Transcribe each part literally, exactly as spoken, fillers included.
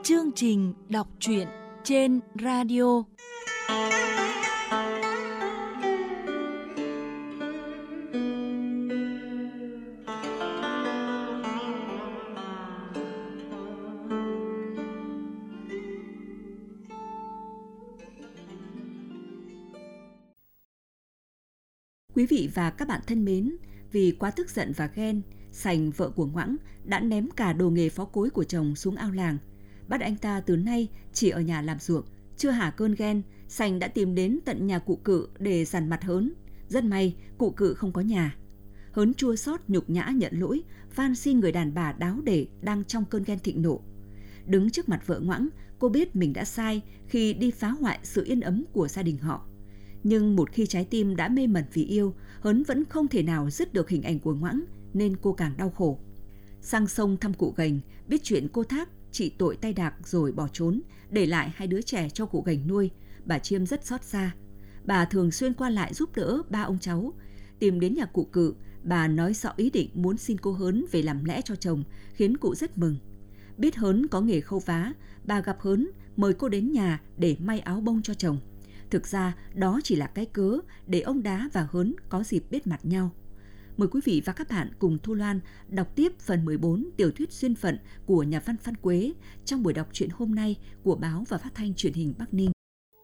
Chương trình đọc truyện trên radio. Quý vị và các bạn thân mến, vì quá tức giận và ghen, Sành, vợ của Ngoãng, đã ném cả đồ nghề phó cối của chồng xuống ao làng, bắt anh ta từ nay chỉ ở nhà làm ruộng. Chưa hả cơn ghen, Sành đã tìm đến tận nhà cụ Cự để dằn mặt Hớn. Rất may, cụ Cự không có nhà. Hớn chua xót nhục nhã nhận lỗi, van xin người đàn bà đáo để đang trong cơn ghen thịnh nộ. Đứng trước mặt vợ Ngoãng, cô biết mình đã sai khi đi phá hoại sự yên ấm của gia đình họ. Nhưng một khi trái tim đã mê mẩn vì yêu, Hớn vẫn không thể nào dứt được hình ảnh của Ngoãng, nên cô càng đau khổ. Sang sông thăm cụ Gành, biết chuyện cô Thác trị tội tay đạc rồi bỏ trốn, để lại hai đứa trẻ cho cụ Gành nuôi, bà Chiêm rất xót xa. Bà thường xuyên qua lại giúp đỡ ba ông cháu. Tìm đến nhà cụ Cự, bà nói rõ ý định muốn xin cô Hớn về làm lẽ cho chồng, khiến cụ rất mừng. Biết Hớn có nghề khâu vá, bà gặp Hớn mời cô đến nhà để may áo bông cho chồng. Thực ra đó chỉ là cái cớ để ông Đá và Hớn có dịp biết mặt nhau. Mời quý vị và các bạn cùng Thu Loan đọc tiếp phần mười bốn tiểu thuyết Duyên phận của nhà văn Phan Quế trong buổi đọc truyện hôm nay của báo và phát thanh truyền hình Bắc Ninh.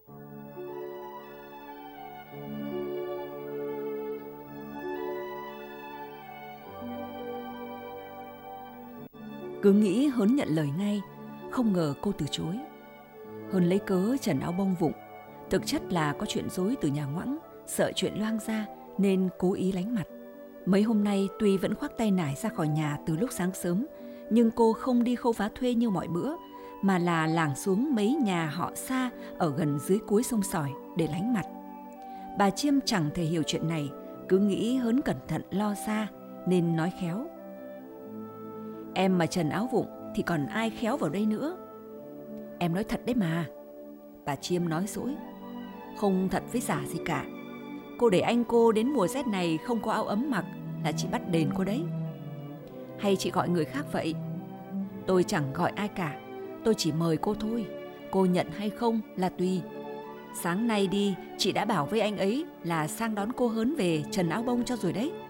Cứ nghĩ Hớn nhận lời ngay, không ngờ cô từ chối. Hớn lấy cớ trần áo bông vụng, thực chất là có chuyện dối từ nhà Ngoãng, sợ chuyện loang ra nên cố ý lánh mặt. Mấy hôm nay tuy vẫn khoác tay nải ra khỏi nhà từ lúc sáng sớm, nhưng cô không đi khâu vá thuê như mọi bữa, mà là lảng xuống mấy nhà họ xa ở gần dưới cuối sông Sỏi để lánh mặt. Bà Chiêm chẳng thể hiểu chuyện này, cứ nghĩ Hớn cẩn thận lo xa nên nói khéo. Em mà trần áo vụng thì còn ai khéo vào đây nữa. Em nói thật đấy mà. Bà Chiêm nói dỗi. Không thật với giả gì cả. Cô để anh cô đến mùa rét này không có áo ấm mặc là chị bắt đền cô đấy. Hay chị gọi người khác vậy? Tôi chẳng gọi ai cả, tôi chỉ mời cô thôi. Cô nhận hay không là tùy. Sáng nay đi, chị đã bảo với anh ấy là sang đón cô Hớn về trần áo bông cho rồi đấy.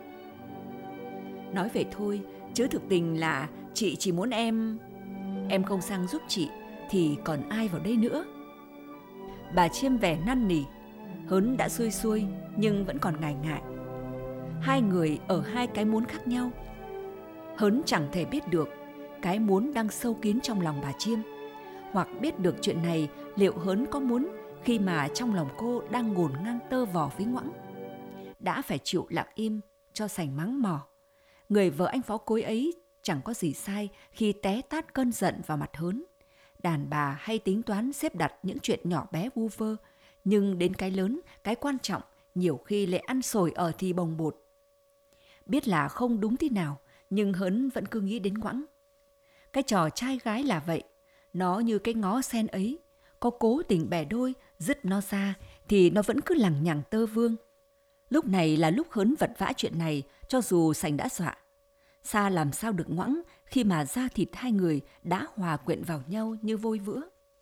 Nói vậy thôi, chứ thực tình là chị chỉ muốn em... Em không sang giúp chị thì còn ai vào đây nữa. Bà Chiêm vẻ năn nỉ. Hớn đã xuôi xuôi nhưng vẫn còn ngại ngại. Hai người ở hai cái muốn khác nhau. Hớn chẳng thể biết được cái muốn đang sâu kín trong lòng bà Chiêm, hoặc biết được chuyện này liệu Hớn có muốn khi mà trong lòng cô đang ngổn ngang tơ vò với Ngoãng. Đã phải chịu lặng im cho Sành mắng mỏ. Người vợ anh phó cối ấy chẳng có gì sai khi té tát cơn giận vào mặt Hớn. Đàn bà hay tính toán xếp đặt những chuyện nhỏ bé vu vơ, nhưng đến cái lớn, cái quan trọng nhiều khi lại ăn sồi ở thì bồng bột. Biết là không đúng thế nào, nhưng Hớn vẫn cứ nghĩ đến Ngoãng. Cái trò trai gái là vậy, nó như cái ngó sen ấy, có cố tình bẻ đôi, dứt nó ra thì nó vẫn cứ lằng nhằng tơ vương. Lúc này là lúc Hớn vật vã chuyện này, cho dù Sành đã dọa. Xa làm sao được Ngoãng khi mà da thịt hai người đã hòa quyện vào nhau như vôi vữa.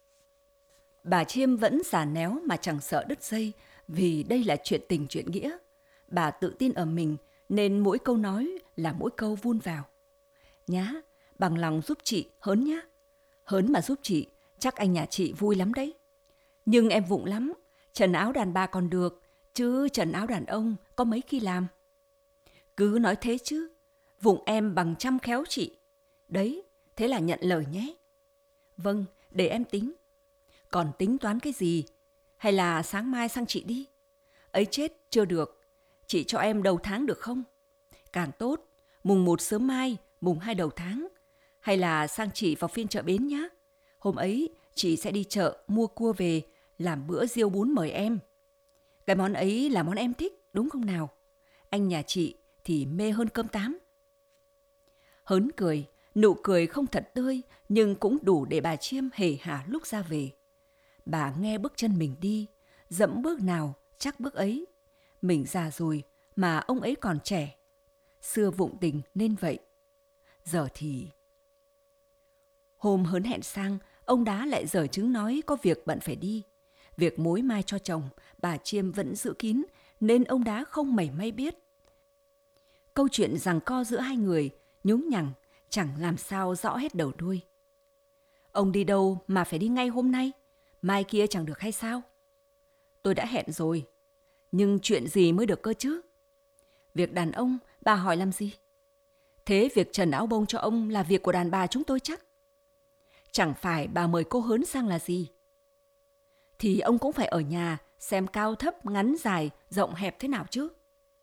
Bà Chiêm vẫn giả néo mà chẳng sợ đứt dây, vì đây là chuyện tình chuyện nghĩa. Bà tự tin ở mình nên mỗi câu nói là mỗi câu vun vào. Nhá, bằng lòng giúp chị Hớn nhá. Hớn mà giúp chị, chắc anh nhà chị vui lắm đấy. Nhưng em vụng lắm, trần áo đàn bà còn được, chứ trần áo đàn ông có mấy khi làm. Cứ nói thế chứ, vụng em bằng trăm khéo chị. Đấy, thế là nhận lời nhé. Vâng, để em tính. Còn tính toán cái gì? Hay là sáng mai sang chị đi? Ấy chết, chưa được. Chị cho em đầu tháng được không? Càng tốt, mùng một sớm mai, mùng hai đầu tháng. Hay là sang chị vào phiên chợ Bến nhá. Hôm ấy, chị sẽ đi chợ mua cua về, làm bữa riêu bún mời em. Cái món ấy là món em thích, đúng không nào? Anh nhà chị thì mê hơn cơm tám. Hớn cười, nụ cười không thật tươi, nhưng cũng đủ để bà Chiêm hề hả lúc ra về. Bà nghe bước chân mình đi, dẫm bước nào chắc bước ấy. Mình già rồi mà ông ấy còn trẻ. Xưa vụng tình nên vậy. Giờ thì... Hôm hớn hẹn sang, ông Đá lại dở chứng nói có việc bận phải đi. Việc mối mai cho chồng, bà Chiêm vẫn giữ kín, nên ông Đá không mảy may biết. Câu chuyện giằng co giữa hai người, nhúng nhằng, chẳng làm sao rõ hết đầu đuôi. Ông đi đâu mà phải đi ngay hôm nay? Mai kia chẳng được hay sao? Tôi đã hẹn rồi, nhưng chuyện gì mới được cơ chứ? Việc đàn ông, bà hỏi làm gì? Thế việc trần áo bông cho ông là việc của đàn bà chúng tôi chắc. Chẳng phải bà mời cô Hớn sang là gì? Thì ông cũng phải ở nhà xem cao thấp, ngắn dài, rộng hẹp thế nào chứ.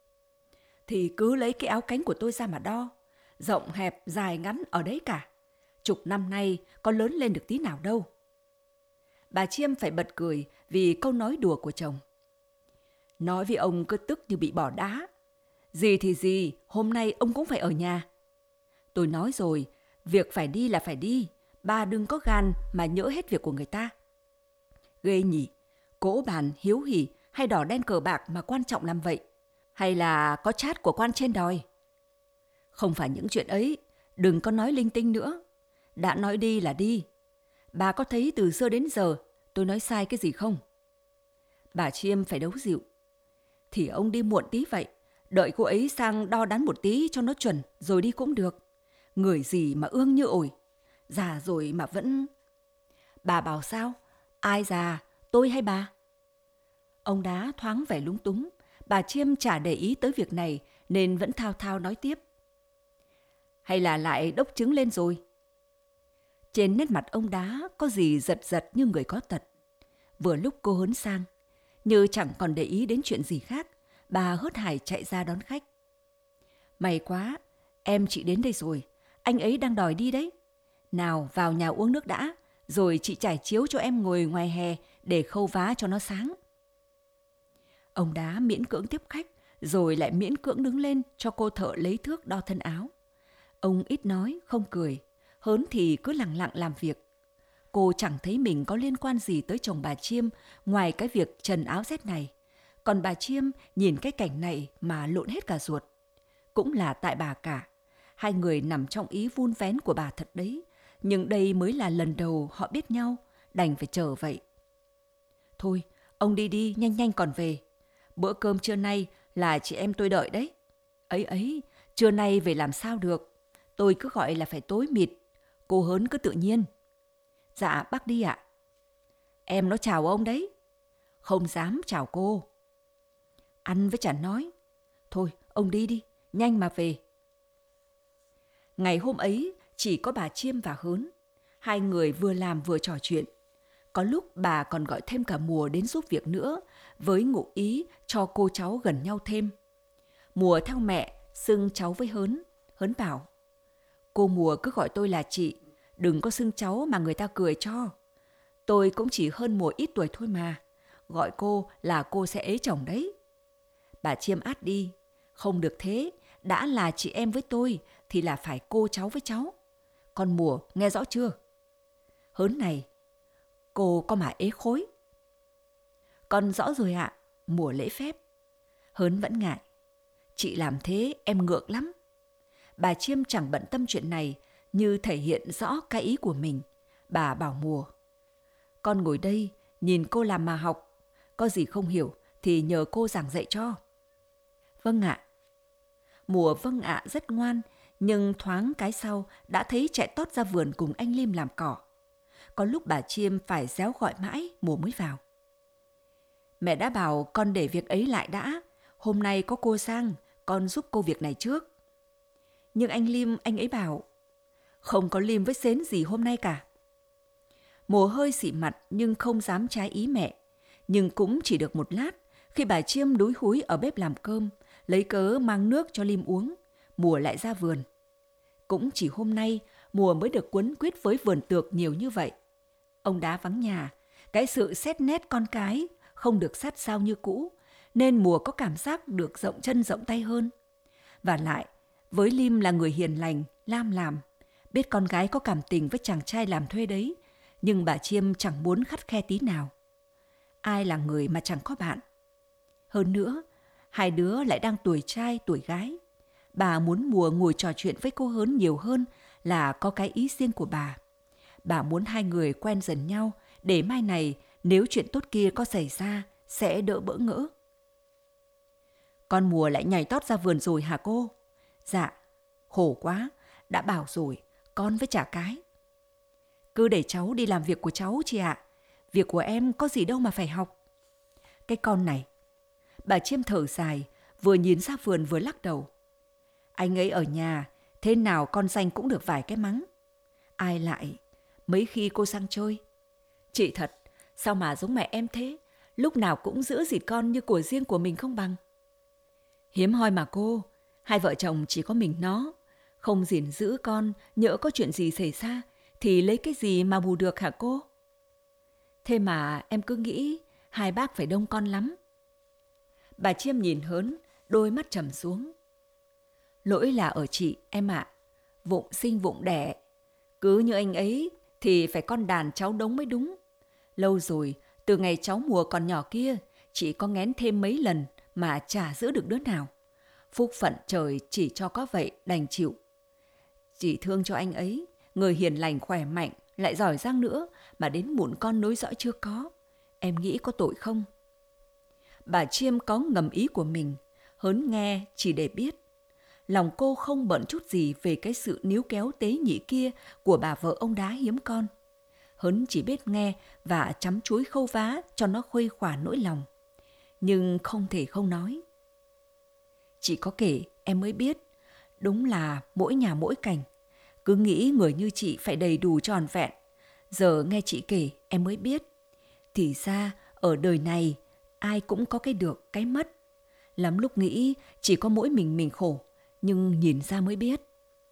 Thì cứ lấy cái áo cánh của tôi ra mà đo. Rộng hẹp, dài ngắn ở đấy cả. Chục năm nay có lớn lên được tí nào đâu. Bà Chiêm phải bật cười vì câu nói đùa của chồng. Nói với ông cứ tức như bị bỏ đá. Gì thì gì, hôm nay ông cũng phải ở nhà. Tôi nói rồi, việc phải đi là phải đi. Bà đừng có gan mà nhỡ hết việc của người ta. Ghê nhỉ, cỗ bàn, hiếu hỉ hay đỏ đen cờ bạc mà quan trọng làm vậy? Hay là có chát của quan trên đòi? Không phải những chuyện ấy, đừng có nói linh tinh nữa. Đã nói đi là đi. Bà có thấy từ xưa đến giờ tôi nói sai cái gì không? Bà Chiêm phải đấu dịu. Thì ông đi muộn tí vậy, đợi cô ấy sang đo đắn một tí cho nó chuẩn rồi đi cũng được. Người gì mà ương như ổi, già rồi mà vẫn... Bà bảo sao? Ai già, tôi hay bà? Ông Đá thoáng vẻ lúng túng. Bà Chiêm chả để ý tới việc này nên vẫn thao thao nói tiếp. Hay là lại đốc trứng lên rồi? Trên nét mặt ông Đá có gì giật giật như người có tật. Vừa lúc cô Hớn sang, như chẳng còn để ý đến chuyện gì khác, bà hớt hải chạy ra đón khách. May quá, em chị đến đây rồi, anh ấy đang đòi đi đấy. Nào vào nhà uống nước đã, rồi chị trải chiếu cho em ngồi ngoài hè để khâu vá cho nó sáng. Ông Đá miễn cưỡng tiếp khách, rồi lại miễn cưỡng đứng lên cho cô thợ lấy thước đo thân áo. Ông ít nói, không cười, Hớn thì cứ lặng lặng làm việc. Cô chẳng thấy mình có liên quan gì tới chồng bà Chiêm ngoài cái việc trần áo rét này. Còn bà Chiêm nhìn cái cảnh này mà lộn hết cả ruột. Cũng là tại bà cả. Hai người nằm trong ý vun vén của bà thật đấy. Nhưng đây mới là lần đầu họ biết nhau, đành phải chờ vậy. Thôi, ông đi đi, nhanh nhanh còn về. Bữa cơm trưa nay là chị em tôi đợi đấy. Ấy ấy, trưa nay về làm sao được. Tôi cứ gọi là phải tối mịt. Cô Hớn cứ tự nhiên. Dạ, bác đi ạ. Em nó chào ông đấy. Không dám chào cô. Ăn với chả nói. Thôi, ông đi đi, nhanh mà về. Ngày hôm ấy, chỉ có bà Chiêm và Hớn. Hai người vừa làm vừa trò chuyện. Có lúc bà còn gọi thêm cả Mùa đến giúp việc nữa, với ngụ ý cho cô cháu gần nhau thêm. Mùa theo mẹ, xưng cháu với Hớn. Hớn bảo, cô Mùa cứ gọi tôi là chị, đừng có xưng cháu mà người ta cười cho. Tôi cũng chỉ hơn Mùa ít tuổi thôi mà, gọi cô là cô sẽ ế chồng đấy. Bà Chiêm át đi, không được thế, đã là chị em với tôi thì là phải cô cháu với cháu. Con Mùa nghe rõ chưa? Hớn này, cô có mà ế khối. Con rõ rồi ạ, Mùa lễ phép. Hớn vẫn ngại. Chị làm thế em ngượng lắm. Bà Chiêm chẳng bận tâm chuyện này, như thể hiện rõ cái ý của mình. Bà bảo Mùa, con ngồi đây nhìn cô làm mà học, có gì không hiểu thì nhờ cô giảng dạy cho. Vâng ạ. Mùa vâng ạ rất ngoan, nhưng thoáng cái sau đã thấy chạy tót ra vườn cùng anh Lim làm cỏ. Có lúc bà Chiêm phải réo gọi mãi, Mùa mới vào. Mẹ đã bảo con để việc ấy lại đã, hôm nay có cô sang, con giúp cô việc này trước. Nhưng anh Lim, anh ấy bảo, không có Lim với Xến gì hôm nay cả. Mùa hơi xị mặt nhưng không dám trái ý mẹ. Nhưng cũng chỉ được một lát, khi bà Chiêm đúi húi ở bếp làm cơm, lấy cớ mang nước cho Lim uống, Mùa lại ra vườn. Cũng chỉ hôm nay, Mùa mới được quấn quýt với vườn tược nhiều như vậy. Ông Đá vắng nhà, cái sự xét nét con cái không được sát sao như cũ, nên Mùa có cảm giác được rộng chân rộng tay hơn. Và lại, với Lim là người hiền lành, lam làm, biết con gái có cảm tình với chàng trai làm thuê đấy, nhưng bà Chiêm chẳng muốn khắt khe tí nào. Ai là người mà chẳng có bạn. Hơn nữa, hai đứa lại đang tuổi trai tuổi gái. Bà muốn Mùa ngồi trò chuyện với cô Hớn nhiều hơn là có cái ý riêng của bà. bà muốn hai người quen dần nhau để mai này nếu chuyện tốt kia có xảy ra sẽ đỡ bỡ ngỡ. Con Mùa lại nhảy tót ra vườn rồi hả cô? Dạ, khổ quá, đã bảo rồi, con với chả cái. Cứ để cháu đi làm việc của cháu chị ạ, việc của em có gì đâu mà phải học. Cái con này, bà Chiêm thở dài, vừa nhìn ra vườn vừa lắc đầu. Anh ấy ở nhà, thế nào con danh cũng được vài cái mắng. Ai lại, mấy khi cô sang chơi. Chị thật, sao mà giống mẹ em thế, lúc nào cũng giữ gìn con như của riêng của mình không bằng. Hiếm hoi mà cô, hai vợ chồng chỉ có mình nó, không gìn giữ con, nhỡ có chuyện gì xảy ra, thì lấy cái gì mà bù được hả cô? Thế mà em cứ nghĩ hai bác phải đông con lắm. Bà Chiêm nhìn Hớn, đôi mắt trầm xuống. Lỗi là ở chị em ạ, à. Vụng sinh vụng đẻ. Cứ như anh ấy thì phải con đàn cháu đống mới đúng. Lâu rồi, từ ngày cháu Mùa còn nhỏ kia, chị có nghén thêm mấy lần mà chả giữ được đứa nào. Phúc phận trời chỉ cho có vậy đành chịu. Chị thương cho anh ấy, người hiền lành khỏe mạnh, lại giỏi giang nữa, mà đến mụn con nối dõi chưa có. Em nghĩ có tội không? Bà Chiêm có ngầm ý của mình, Hớn nghe chỉ để biết. Lòng cô không bận chút gì về cái sự níu kéo tế nhị kia của bà vợ ông Đá hiếm con. Hớn chỉ biết nghe và chăm chúi khâu vá cho nó khuây khỏa nỗi lòng. Nhưng không thể không nói. Chị có kể em mới biết, đúng là mỗi nhà mỗi cảnh. Cứ nghĩ người như chị phải đầy đủ tròn vẹn. Giờ nghe chị kể em mới biết. Thì ra ở đời này ai cũng có cái được cái mất. Lắm lúc nghĩ chỉ có mỗi mình mình khổ, nhưng nhìn ra mới biết.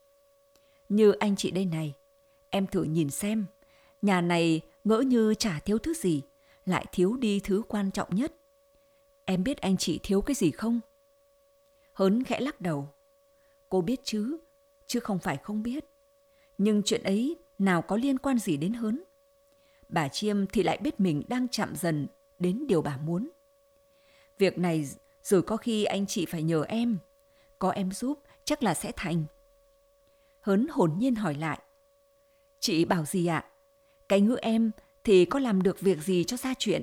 Như anh chị đây này, em thử nhìn xem, nhà này ngỡ như chả thiếu thứ gì, lại thiếu đi thứ quan trọng nhất. Em biết anh chị thiếu cái gì không? Hớn khẽ lắc đầu. Cô biết chứ, chứ không phải không biết. Nhưng chuyện ấy nào có liên quan gì đến Hớn. Bà Chiêm thì lại biết mình đang chạm dần đến điều bà muốn. Việc này rồi có khi anh chị phải nhờ em. Có em giúp chắc là sẽ thành. Hớn hồn nhiên hỏi lại. Chị bảo gì ạ? Cái ngữ em thì có làm được việc gì cho ra chuyện?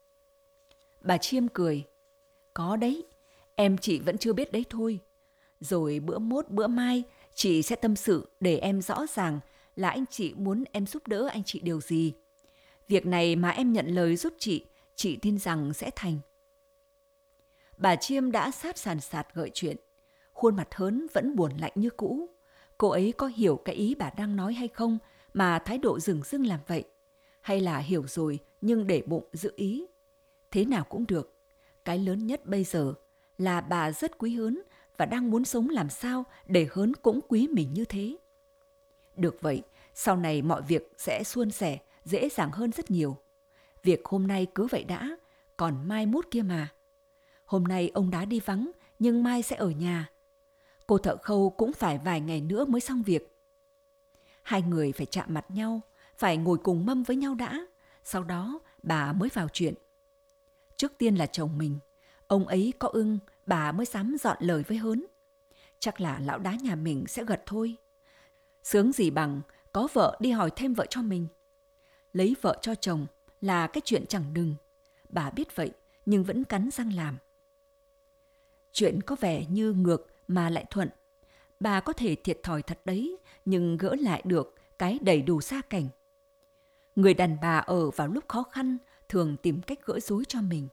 Bà Chiêm cười. Có đấy, em chị vẫn chưa biết đấy thôi. Rồi bữa mốt bữa mai chị sẽ tâm sự để em rõ ràng là anh chị muốn em giúp đỡ anh chị điều gì. Việc này mà em nhận lời giúp chị, chị tin rằng sẽ thành. Bà Chiêm đã sát sàn sạt gợi chuyện. Khuôn mặt Hớn vẫn buồn lạnh như cũ. Cô ấy có hiểu cái ý bà đang nói hay không mà thái độ dửng dưng làm vậy? Hay là hiểu rồi nhưng để bụng giữ ý? Thế nào cũng được. Cái lớn nhất bây giờ là bà rất quý Hớn và đang muốn sống làm sao để Hớn cũng quý mình như thế. Được vậy, sau này mọi việc sẽ suôn sẻ, dễ dàng hơn rất nhiều. Việc hôm nay cứ vậy đã, còn mai mốt kia mà. Hôm nay ông Đá đi vắng, nhưng mai sẽ ở nhà. Cô thợ khâu cũng phải vài ngày nữa mới xong việc. Hai người phải chạm mặt nhau, phải ngồi cùng mâm với nhau đã, sau đó bà mới vào chuyện. Trước tiên là chồng mình, ông ấy có ưng, bà mới dám dọn lời với Hớn. Chắc là lão Đá nhà mình sẽ gật thôi. Sướng gì bằng có vợ đi hỏi thêm vợ cho mình. Lấy vợ cho chồng là cái chuyện chẳng đừng. Bà biết vậy nhưng vẫn cắn răng làm. Chuyện có vẻ như ngược mà lại thuận. Bà có thể thiệt thòi thật đấy, nhưng gỡ lại được cái đầy đủ gia cảnh. Người đàn bà ở vào lúc khó khăn thường tìm cách gỡ rối cho mình.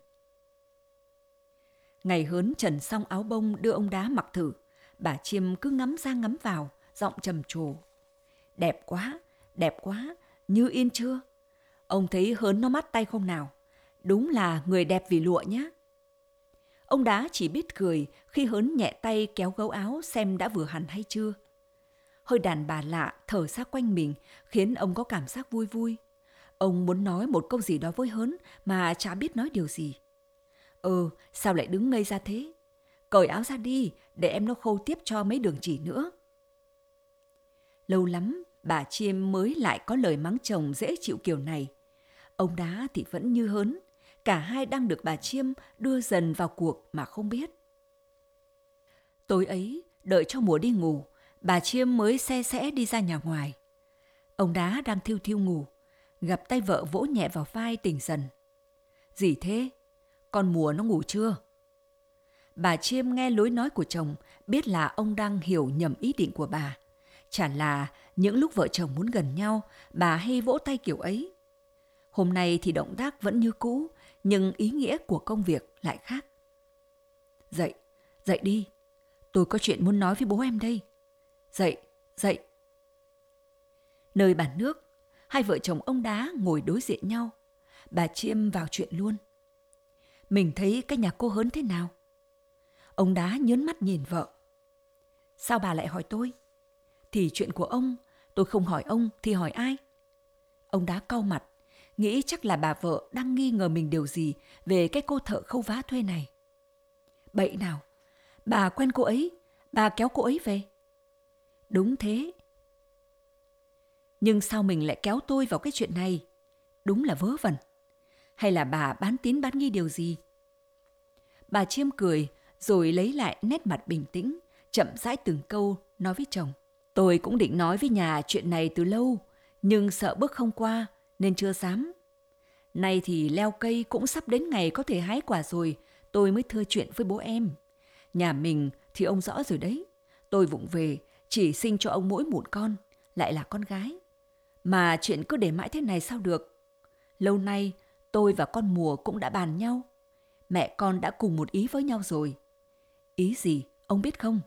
Ngày Hớn trần xong áo bông đưa ông Đá mặc thử, bà Chiêm cứ ngắm ra ngắm vào, giọng trầm trồ. Đẹp quá, đẹp quá, như in chưa? Ông thấy Hớn nó mắt tay không nào? Đúng là người đẹp vì lụa nhá. Ông Đá chỉ biết cười khi Hớn nhẹ tay kéo gấu áo xem đã vừa hẳn hay chưa. Hơi đàn bà lạ thở ra quanh mình khiến ông có cảm giác vui vui. Ông muốn nói một câu gì đó với Hớn mà chả biết nói điều gì. Ừ, sao lại đứng ngây ra thế? Cởi áo ra đi, để em nó khâu tiếp cho mấy đường chỉ nữa. Lâu lắm, bà Chiêm mới lại có lời mắng chồng dễ chịu kiểu này. Ông Đá thì vẫn như Hớn. Cả hai đang được bà Chiêm đưa dần vào cuộc mà không biết. Tối ấy, đợi cho Mùa đi ngủ, bà Chiêm mới se sẽ đi ra nhà ngoài. Ông Đá đang thiu thiu ngủ, gặp tay vợ vỗ nhẹ vào vai tỉnh dần. Gì thế? Con Mùa nó ngủ chưa? Bà Chiêm nghe lối nói của chồng, biết là ông đang hiểu nhầm ý định của bà. Chả là những lúc vợ chồng muốn gần nhau, bà hay vỗ tay kiểu ấy. Hôm nay thì động tác vẫn như cũ, nhưng ý nghĩa của công việc lại khác. Dậy, dậy đi. Tôi có chuyện muốn nói với bố em đây. Dậy, dậy. Nơi bàn nước, hai vợ chồng ông Đá ngồi đối diện nhau. Bà Chiêm vào chuyện luôn. Mình thấy cái nhà cô Hớn thế nào? Ông Đá nhớn mắt nhìn vợ. Sao bà lại hỏi tôi? Thì chuyện của ông, tôi không hỏi ông thì hỏi ai? Ông Đá cau mặt, nghĩ chắc là bà vợ đang nghi ngờ mình điều gì về cái cô thợ khâu vá thuê này. Bậy nào, bà quen cô ấy, bà kéo cô ấy về. Đúng thế. Nhưng sao mình lại kéo tôi vào cái chuyện này? Đúng là vớ vẩn. Hay là bà bán tín bán nghi điều gì? Bà Chiêm cười, rồi lấy lại nét mặt bình tĩnh, chậm rãi từng câu nói với chồng. Tôi cũng định nói với nhà chuyện này từ lâu, nhưng sợ bước không qua nên chưa dám. Nay thì leo cây cũng sắp đến ngày có thể hái quả rồi, tôi mới thưa chuyện với bố em. Nhà mình thì ông rõ rồi đấy. Tôi vụng về, chỉ sinh cho ông mỗi một con, lại là con gái. Mà chuyện cứ để mãi thế này sao được? Lâu nay, tôi và con Mùa cũng đã bàn nhau. Mẹ con đã cùng một ý với nhau rồi. Ý gì, ông biết không?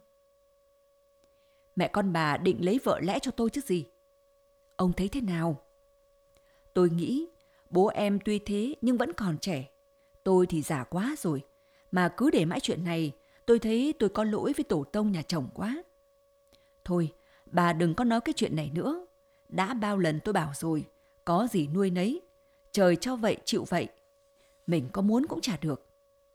Mẹ con bà định lấy vợ lẽ cho tôi chứ gì. Ông thấy thế nào? Tôi nghĩ, bố em tuy thế nhưng vẫn còn trẻ. Tôi thì già quá rồi. Mà cứ để mãi chuyện này, tôi thấy tôi có lỗi với tổ tông nhà chồng quá. Thôi, bà đừng có nói cái chuyện này nữa. Đã bao lần tôi bảo rồi, có gì nuôi nấy. Trời cho vậy chịu vậy. Mình có muốn cũng chả được.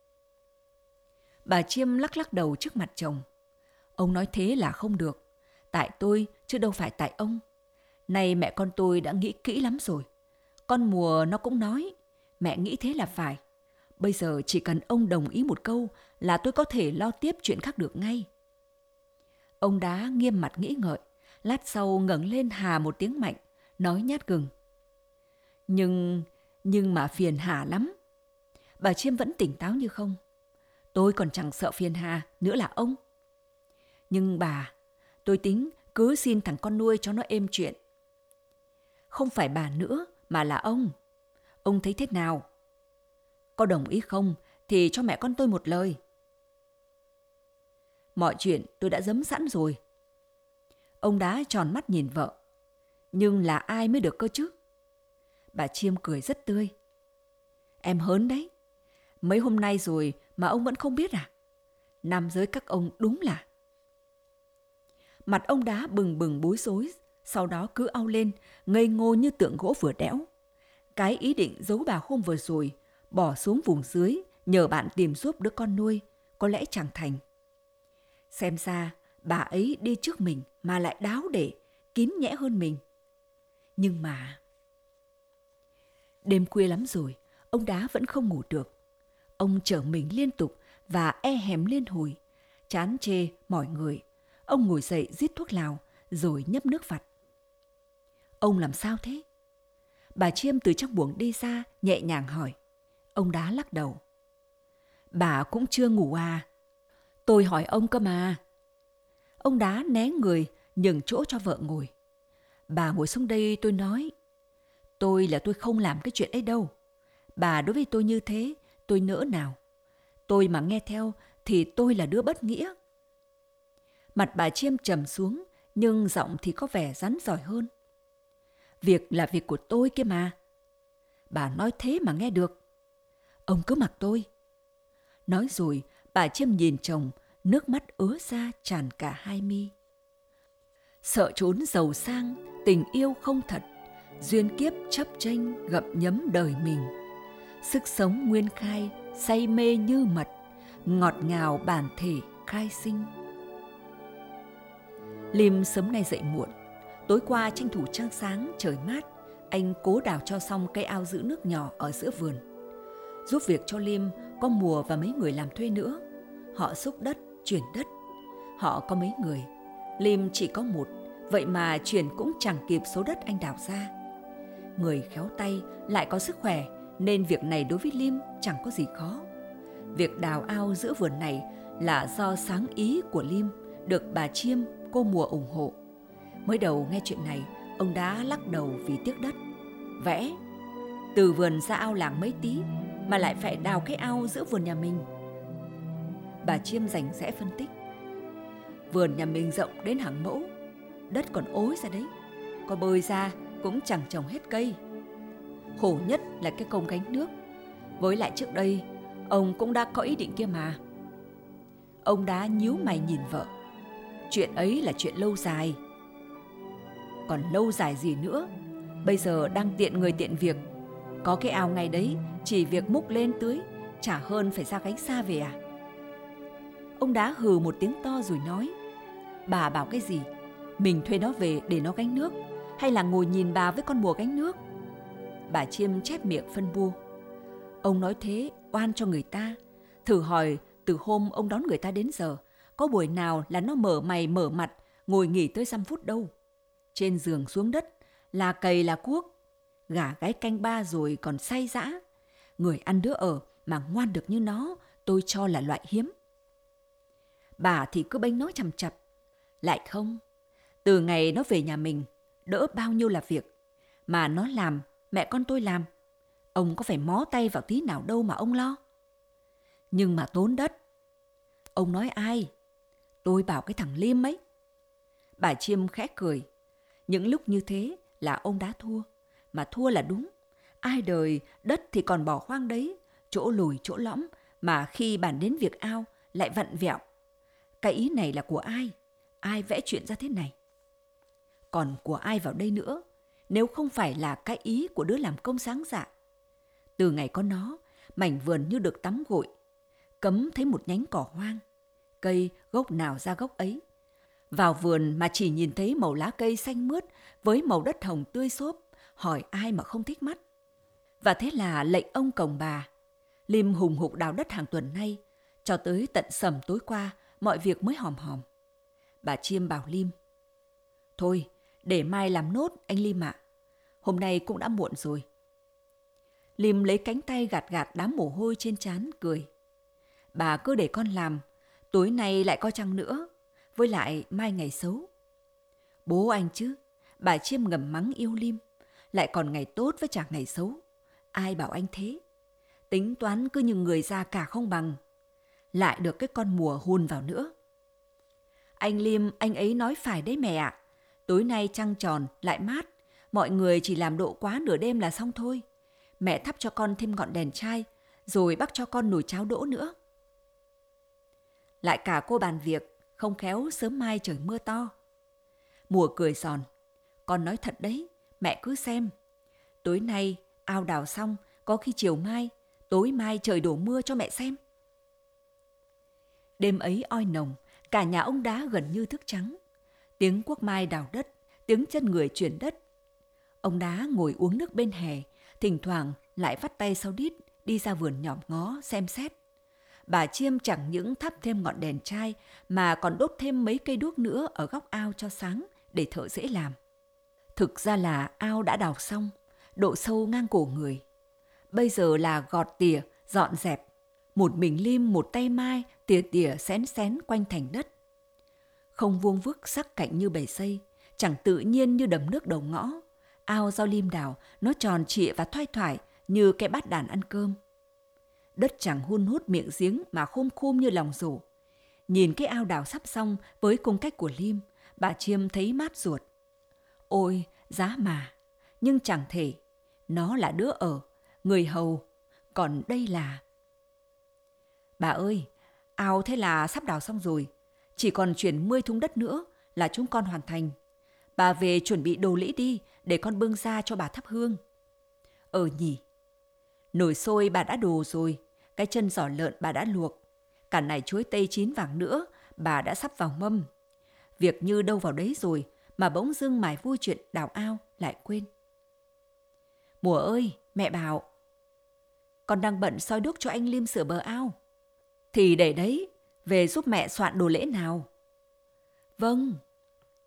Bà Chiêm lắc lắc đầu trước mặt chồng. Ông nói thế là không được. Tại tôi chứ đâu phải tại ông. Này mẹ con tôi đã nghĩ kỹ lắm rồi. Con Mùa nó cũng nói. Mẹ nghĩ thế là phải. Bây giờ chỉ cần ông đồng ý một câu là tôi có thể lo tiếp chuyện khác được ngay. Ông Đá nghiêm mặt nghĩ ngợi. Lát sau ngẩng lên hà một tiếng mạnh, nói nhát gừng. Nhưng, nhưng mà phiền hà lắm. Bà Chiêm vẫn tỉnh táo như không. Tôi còn chẳng sợ phiền hà, nữa là ông. Nhưng bà, tôi tính cứ xin thằng con nuôi cho nó êm chuyện. Không phải bà nữa, mà là ông. Ông thấy thế nào? Có đồng ý không thì cho mẹ con tôi một lời. Mọi chuyện tôi đã dấm sẵn rồi. Ông Đá tròn mắt nhìn vợ. Nhưng là ai mới được cơ chứ? Bà Chiêm cười rất tươi. Em hớn đấy. Mấy hôm nay rồi mà ông vẫn không biết à? Nam giới các ông đúng là... Mặt ông Đá bừng bừng bối rối, sau đó cứ au lên, ngây ngô như tượng gỗ vừa đẽo. Cái ý định giấu bà hôm vừa rồi, bỏ xuống vùng dưới, nhờ bạn tìm giúp đứa con nuôi, có lẽ chẳng thành. Xem ra, bà ấy đi trước mình mà lại đáo để, kín nhẽ hơn mình. Nhưng mà... Đêm khuya lắm rồi, ông Đá vẫn không ngủ được. Ông trở mình liên tục và e hèm liên hồi. Chán chê, mỏi người. Ông ngồi dậy rít thuốc lào, rồi nhấp nước vặt. Ông làm sao thế? Bà Chiêm từ trong buồng đi ra, nhẹ nhàng hỏi. Ông Đá lắc đầu. Bà cũng chưa ngủ à? Tôi hỏi ông cơ mà. Ông Đá né người, nhường chỗ cho vợ ngồi. Bà ngồi xuống đây tôi nói. Tôi là tôi không làm cái chuyện ấy đâu. Bà đối với tôi như thế, tôi nỡ nào. Tôi mà nghe theo thì tôi là đứa bất nghĩa. Mặt bà Chiêm trầm xuống, nhưng giọng thì có vẻ rắn giỏi hơn. Việc là việc của tôi kia mà. Bà nói thế mà nghe được. Ông cứ mặc tôi. Nói rồi, bà Chiêm nhìn chồng, nước mắt ứa ra tràn cả hai mi. Sợ trốn giàu sang, tình yêu không thật, duyên kiếp chấp chênh gặm nhấm đời mình. Sức sống nguyên khai, say mê như mật, ngọt ngào bản thể khai sinh. Liêm sớm nay dậy muộn. Tối qua tranh thủ trăng sáng, trời mát, anh cố đào cho xong cây ao giữ nước nhỏ ở giữa vườn. Giúp việc cho Liêm có Mùa và mấy người làm thuê nữa. Họ xúc đất, chuyển đất. Họ có mấy người, Liêm chỉ có một, Vậy mà chuyển cũng chẳng kịp số đất anh đào ra. Người khéo tay lại có sức khỏe, nên việc này đối với Lim chẳng có gì khó. Việc đào ao giữa vườn này là do sáng ý của Lim, được bà Chiêm, cô Mùa ủng hộ. Mới đầu nghe chuyện này, ông Đá lắc đầu vì tiếc đất. Vẽ, từ vườn ra ao làng mấy tí mà lại phải đào cái ao giữa vườn nhà mình. Bà Chiêm rành rẽ phân tích. Vườn nhà mình rộng đến hàng mẫu, đất còn ối ra đấy, có bơi ra cũng chẳng trồng hết cây. Khổ nhất là cái công gánh nước. Với lại trước đây ông cũng đã có ý định kia mà. Ông Đá nhíu mày nhìn vợ. Chuyện ấy là chuyện lâu dài. Còn lâu dài gì nữa? Bây giờ đang tiện người tiện việc. Có cái ao ngay đấy, chỉ việc múc lên tưới, chả hơn phải ra gánh xa về à? Ông Đá hừ một tiếng to rồi nói. Bà bảo cái gì? Mình thuê nó về để nó gánh nước, hay là ngồi nhìn bà với con Mùa gánh nước? Bà Chiêm chép miệng phân bua. Ông nói thế oan cho người ta. Thử hỏi từ hôm ông đón người ta đến giờ, có buổi nào là nó mở mày mở mặt ngồi nghỉ tới dăm phút đâu. Trên giường xuống đất, là cày là cuốc, gà gáy canh ba rồi còn say dã. Người ăn đứa ở mà ngoan được như nó, tôi cho là loại hiếm. Bà thì cứ bênh nói chằm chặp. Lại không, từ ngày nó về nhà mình, đỡ bao nhiêu là việc. Mà nó làm, mẹ con tôi làm. Ông có phải mó tay vào tí nào đâu mà ông lo. Nhưng mà tốn đất. Ông nói ai? Tôi bảo cái thằng Liêm ấy. Bà Chiêm khẽ cười. Những lúc như thế là ông đã thua. Mà thua là đúng. Ai đời đất thì còn bỏ hoang đấy, chỗ lùi chỗ lõm, mà khi bàn đến việc ao lại vặn vẹo. Cái ý này là của ai? Ai vẽ chuyện ra thế này? Còn của ai vào đây nữa, nếu không phải là cái ý của đứa làm công sáng dạ? Từ ngày có nó, mảnh vườn như được tắm gội. Cấm thấy một nhánh cỏ hoang, cây gốc nào ra gốc ấy. Vào vườn mà chỉ nhìn thấy màu lá cây xanh mướt với màu đất hồng tươi xốp, hỏi ai mà không thích mắt. Và thế là lệnh ông cổng bà. Lim hùng hục đào đất hàng tuần nay, cho tới tận sầm tối qua mọi việc mới hòm hòm. Bà Chiêm bảo Lim. Thôi, để mai làm nốt anh Lim ạ. Hôm nay cũng đã muộn rồi. Lim lấy cánh tay gạt gạt đám mồ hôi trên trán cười. Bà cứ để con làm, tối nay lại có trăng nữa, với lại mai ngày xấu. Bố anh chứ, bà Chiêm ngầm mắng yêu Lim, lại còn ngày tốt với chả ngày xấu. Ai bảo anh thế? Tính toán cứ như người già cả không bằng. Lại được cái con Mùa hùn vào nữa. Anh Liêm, anh ấy nói phải đấy mẹ ạ. Tối nay trăng tròn, lại mát. Mọi người chỉ làm độ quá nửa đêm là xong thôi. Mẹ thắp cho con thêm ngọn đèn chai, rồi bắc cho con nồi cháo đỗ nữa. Lại cả cô bàn việc, không khéo sớm mai trời mưa to. Mùa cười giòn. Con nói thật đấy, mẹ cứ xem. Tối nay ao đào xong, có khi chiều mai, tối mai trời đổ mưa cho mẹ xem. Đêm ấy oi nồng, cả nhà ông Đá gần như thức trắng. Tiếng cuốc mai đào đất, tiếng chân người chuyển đất. Ông Đá ngồi uống nước bên hè, thỉnh thoảng lại vắt tay sau đít, đi ra vườn nhòm ngó, xem xét. Bà Chiêm chẳng những thắp thêm ngọn đèn chai, mà còn đốt thêm mấy cây đuốc nữa ở góc ao cho sáng, để thợ dễ làm. Thực ra là ao đã đào xong, độ sâu ngang cổ người. Bây giờ là gọt tỉa, dọn dẹp. Một mình Lim một tay mai, tỉa tỉa xén xén quanh thành đất. Không vuông vức sắc cạnh như bầy xây, chẳng tự nhiên như đầm nước đầu ngõ. Ao do Lim đào, nó tròn trịa và thoai thoải như cái bát đàn ăn cơm. Đất chẳng hun hút miệng giếng mà khum khum như lòng rổ. Nhìn cái ao đào sắp xong với cung cách của Lim, bà Chiêm thấy mát ruột. Ôi, giá mà, nhưng chẳng thể. Nó là đứa ở, người hầu, còn đây là... Bà ơi, ao thế là sắp đào xong rồi. Chỉ còn chuyển mười thúng đất nữa là chúng con hoàn thành. Bà về chuẩn bị đồ lĩ đi để con bưng ra cho bà thắp hương. Ờ nhỉ, nồi xôi bà đã đồ rồi, cái chân giò lợn bà đã luộc. Cả nải chuối tây chín vàng nữa bà đã sắp vào mâm. Việc như đâu vào đấy rồi mà bỗng dưng mải vui chuyện đào ao lại quên. Mùa ơi, mẹ bảo. Con đang bận soi đúc cho anh Lim sửa bờ ao. Thì để đấy, về giúp mẹ soạn đồ lễ nào. Vâng.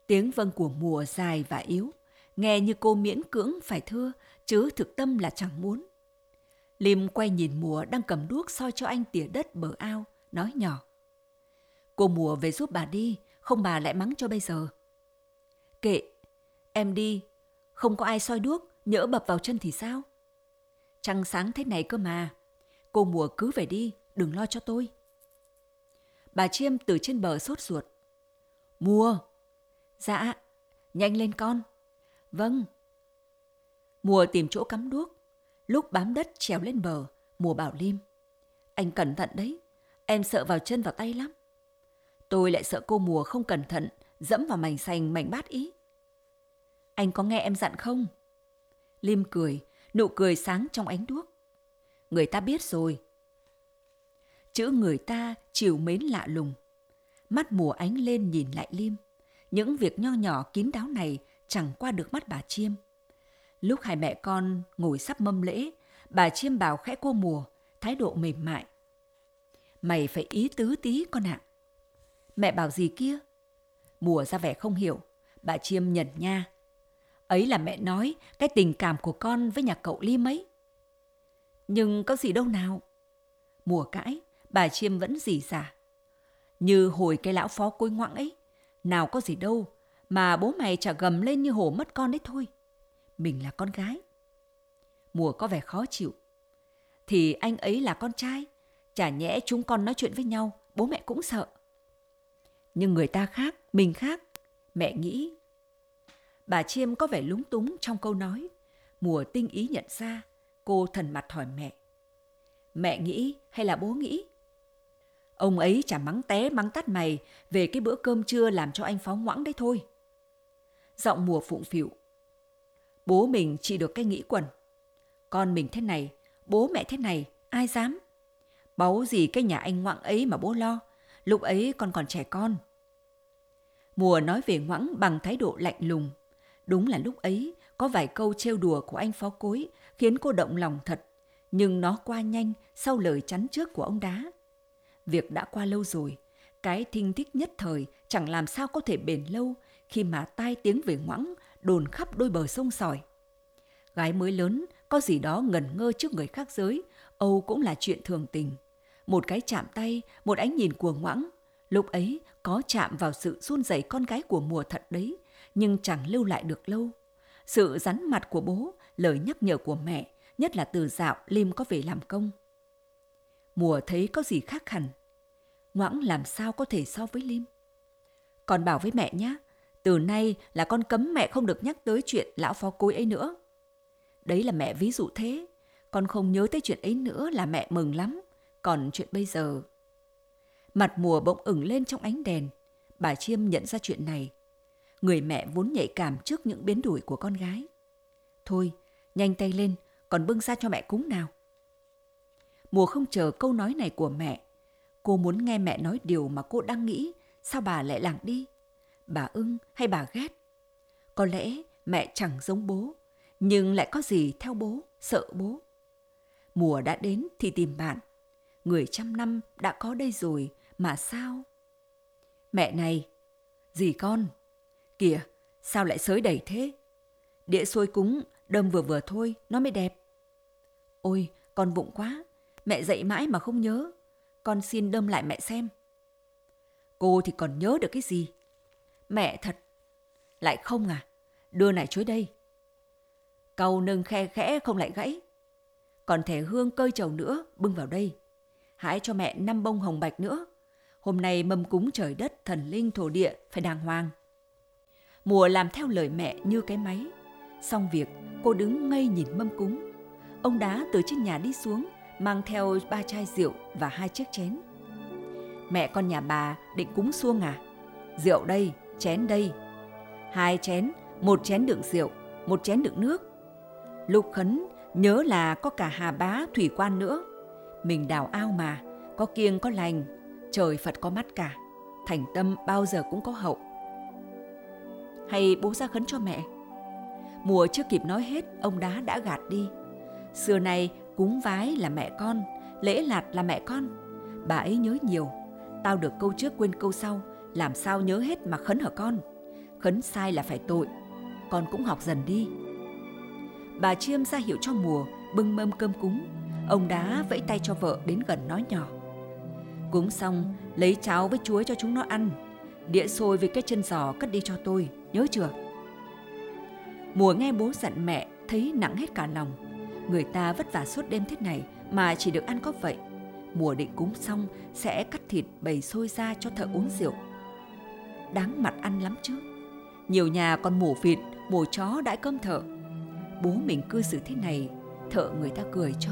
Tiếng vâng của Mùa dài và yếu, nghe như cô miễn cưỡng phải thưa, chứ thực tâm là chẳng muốn. Lim quay nhìn Mùa đang cầm đuốc soi cho anh tỉa đất bờ ao, nói nhỏ. Cô Mùa về giúp bà đi, không bà lại mắng cho bây giờ. Kệ, em đi, không có ai soi đuốc, nhỡ bập vào chân thì sao? Trăng sáng thế này cơ mà, cô Mùa cứ về đi, đừng lo cho tôi. Bà Chiêm từ trên bờ sốt ruột. Mùa! Dạ, nhanh lên con. Vâng. Mùa tìm chỗ cắm đuốc. Lúc bám đất trèo lên bờ, Mùa bảo Lim. Anh cẩn thận đấy, em sợ vào chân vào tay lắm. Tôi lại sợ cô Mùa không cẩn thận, dẫm vào mảnh sành mảnh bát ý. Anh có nghe em dặn không? Lim cười, nụ cười sáng trong ánh đuốc. Người ta biết rồi. Chữ người ta chiều mến lạ lùng. Mắt Mùa ánh lên nhìn lại Lim. Những việc nho nhỏ kín đáo này chẳng qua được mắt bà Chiêm. Lúc hai mẹ con ngồi sắp mâm lễ, bà Chiêm bảo khẽ cô Mùa, thái độ mềm mại. Mày phải ý tứ tí con ạ. Mẹ bảo gì kia? Mùa ra vẻ không hiểu, bà Chiêm nhẩn nha. Ấy là mẹ nói cái tình cảm của con với nhà cậu Lim ấy. Nhưng có gì đâu nào. Mùa cãi, bà Chiêm vẫn rỉ rả. Như hồi cái lão phó cối ngoặng ấy, nào có gì đâu, mà bố mày chả gầm lên như hổ mất con đấy thôi. Mình là con gái. Mùa có vẻ khó chịu. Thì anh ấy là con trai, chả nhẽ chúng con nói chuyện với nhau, bố mẹ cũng sợ. Nhưng người ta khác, mình khác, mẹ nghĩ. Bà Chiêm có vẻ lúng túng trong câu nói. Mùa tinh ý nhận ra, cô thần mặt hỏi mẹ. Mẹ nghĩ hay là bố nghĩ? Ông ấy chả mắng té mắng tát mày về cái bữa cơm trưa làm cho anh phó ngoãng đấy thôi. Giọng Mùa phụng phịu. Bố mình chỉ được cái nghĩ quẩn. Con mình thế này, bố mẹ thế này, ai dám? Báu gì cái nhà anh Ngoãng ấy mà bố lo, lúc ấy con còn trẻ con. Mùa nói về Ngoãng bằng thái độ lạnh lùng. Đúng là lúc ấy có vài câu trêu đùa của anh phó cối khiến cô động lòng thật, nhưng nó qua nhanh sau lời chắn trước của ông Đá. Việc đã qua lâu rồi, cái thinh thích nhất thời chẳng làm sao có thể bền lâu khi mà tai tiếng về Ngoãng đồn khắp đôi bờ sông sỏi. Gái mới lớn có gì đó ngẩn ngơ trước người khác giới, âu cũng là chuyện thường tình. Một cái chạm tay, một ánh nhìn của Ngoãng, lúc ấy có chạm vào sự run rẩy con gái của Mùa thật đấy, nhưng chẳng lưu lại được lâu. Sự rắn mặt của bố, lời nhắc nhở của mẹ, nhất là từ dạo Lim có về làm công. Mùa thấy có gì khác hẳn. Ngoãng làm sao có thể so với Lim? Con bảo với mẹ nhé, từ nay là con cấm mẹ không được nhắc tới chuyện lão phó cối ấy nữa. Đấy là mẹ ví dụ thế, con không nhớ tới chuyện ấy nữa là mẹ mừng lắm. Còn chuyện bây giờ... Mặt Mùa bỗng ửng lên trong ánh đèn. Bà Chiêm nhận ra chuyện này. Người mẹ vốn nhạy cảm trước những biến đổi của con gái. Thôi, nhanh tay lên, còn bưng ra cho mẹ cúng nào. Mùa không chờ câu nói này của mẹ. Cô muốn nghe mẹ nói điều mà cô đang nghĩ. Sao bà lại lảng đi? Bà ưng hay bà ghét? Có lẽ mẹ chẳng giống bố, nhưng lại có gì theo bố, sợ bố. Mùa đã đến thì tìm bạn. Người trăm năm đã có đây rồi, mà sao? Mẹ này! Gì con? Kìa, sao lại xới đẩy thế? Đĩa xôi cúng, đâm vừa vừa thôi, nó mới đẹp. Ôi, con vụng quá, mẹ dạy mãi mà không nhớ. Con xin đâm lại mẹ xem. Cô thì còn nhớ được cái gì? Mẹ thật! Lại không à? Đưa nải chuối đây. Cau nâng khe khẽ không lại gãy. Còn thẻ hương cơi trầu nữa, bưng vào đây. Hãy cho mẹ năm bông hồng bạch nữa. Hôm nay mâm cúng trời đất, thần linh, thổ địa phải đàng hoàng. Mùa làm theo lời mẹ như cái máy. Xong việc, cô đứng ngây nhìn mâm cúng. Ông Đá từ trên nhà đi xuống, mang theo ba chai rượu và hai chiếc chén. Mẹ con nhà bà định cúng xuông à? Rượu đây, chén đây. Hai chén, một chén đựng rượu, một chén đựng nước. Lúc khấn, nhớ là có cả Hà Bá, Thủy Quan nữa. Mình đào ao mà, có kiêng có lành, trời Phật có mắt cả. Thành tâm bao giờ cũng có hậu. Hay bố ra khấn cho mẹ? Mùa chưa kịp nói hết, ông Đá đã gạt đi. Xưa nay cúng vái là mẹ con, lễ lạt là mẹ con. Bà ấy nhớ nhiều. Tao được câu trước quên câu sau, làm sao nhớ hết mà khấn hả con? khấn sai là phải tội, con cũng học dần đi. Bà Chiêm ra hiệu cho Mùa bưng mâm cơm cúng. Ông Đá vẫy tay cho vợ đến gần nói nhỏ: Cúng xong, lấy cháo với chuối cho chúng nó ăn. Đĩa xôi với cái chân giò cất đi cho tôi, nhớ chưa? Mùa nghe bố dặn mẹ thấy nặng hết cả lòng. Người ta vất vả suốt đêm thế này mà chỉ được ăn có vậy. Mùa định cúng xong sẽ cắt thịt bày xôi ra cho thợ uống rượu. Đáng mặt ăn lắm chứ. Nhiều nhà còn mổ vịt, mổ chó đãi cơm thợ. Bố mình cư xử thế này, thợ người ta cười cho.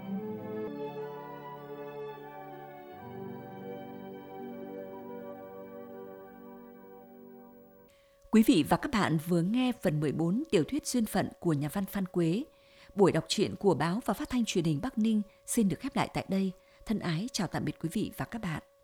Quý vị và các bạn vừa nghe phần mười bốn tiểu thuyết Duyên phận của nhà văn Phan Quế. Buổi đọc truyện của báo và phát thanh truyền hình Bắc Ninh xin được khép lại tại đây. Thân ái chào tạm biệt quý vị và các bạn.